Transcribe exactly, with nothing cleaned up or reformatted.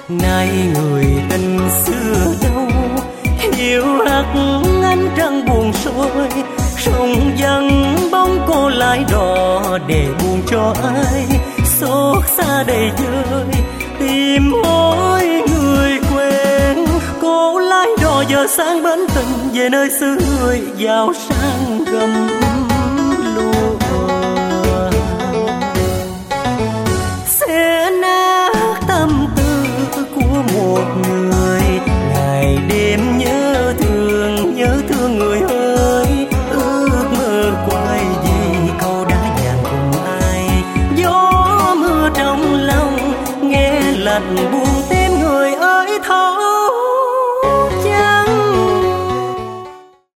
nay người tình xưa đâu, hiu hắt ánh trăng buồn trôi, sông vắng bóng cô lái đò để buồn cho ai xót xa đầy vơi tìm mối người quen. Cô lái đò giờ sang bến tình về nơi xứ người giàu sang gầm.